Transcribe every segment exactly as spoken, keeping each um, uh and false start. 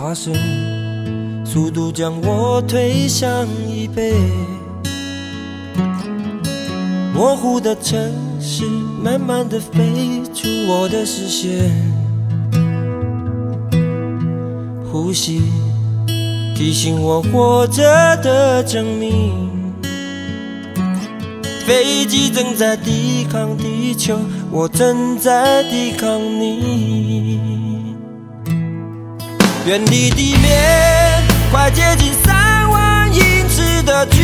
爬升，速度将我推向椅背。模糊的城市慢慢地飞出我的视线，呼吸提醒我活着的证明。飞机正在抵抗地球，我正在抵抗你。远离地面，快接近三万英尺的距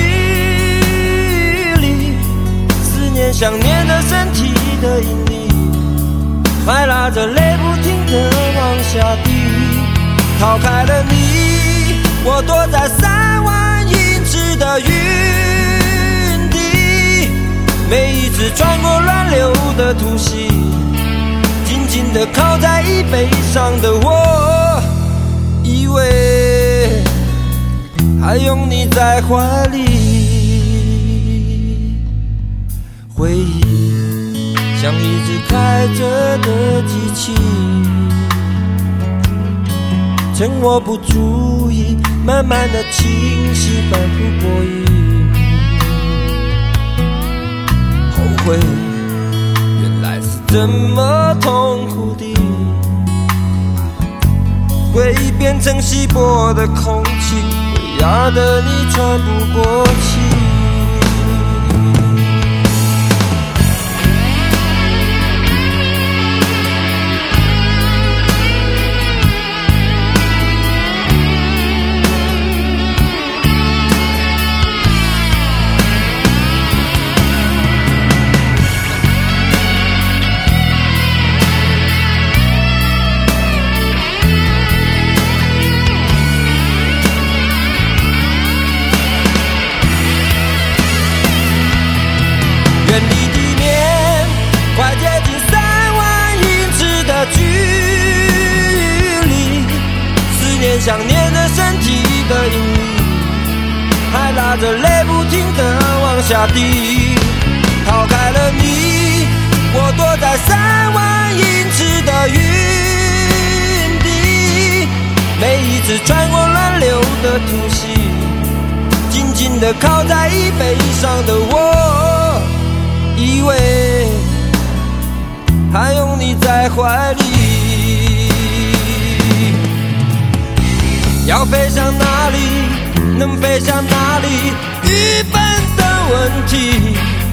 离，思念想念的身体的引力，还拉着泪不停地往下滴。逃开了你，我躲在三万英尺的云底，每一次穿过乱流的突袭，紧紧地靠在椅背上的我，以为还拥你在怀里。回忆像一只开着的机器，趁我不注意，慢慢的清晰，反复播映。后悔原来是这么痛苦的，回忆变成稀薄的空气，会压得你喘不过气。远离地面，快接近三万英尺的距离，思念想念的身体的引力，还拉着泪不停地往下滴。逃开了你，我躲在三万英尺的云底，每一次穿过乱流的突袭，紧紧地靠在椅背上的我，以为还拥你在怀里。要飞向哪里，能飞向哪里，愚笨的问题。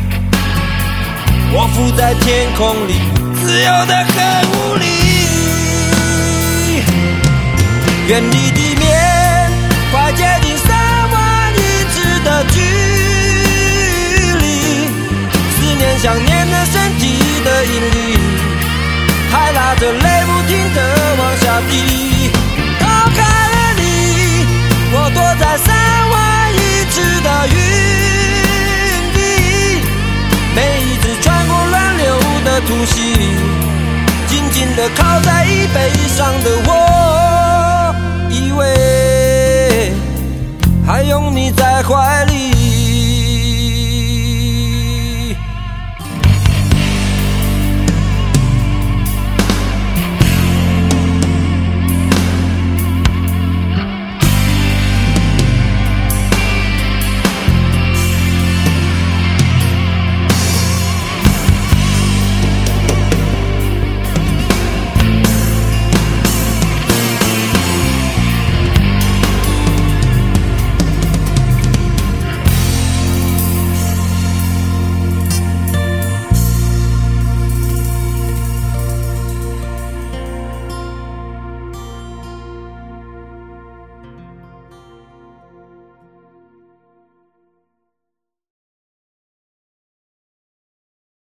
我浮在天空里，自由得很无力。远离地面，快接近三万英尺的距离，思念想念的身体的引力，还拉着泪不停地往下滴。逃开了你，我躲在三万英尺的云底，每一次穿过乱流的突袭，紧紧地靠在椅背上的我，以为还拥你在怀里。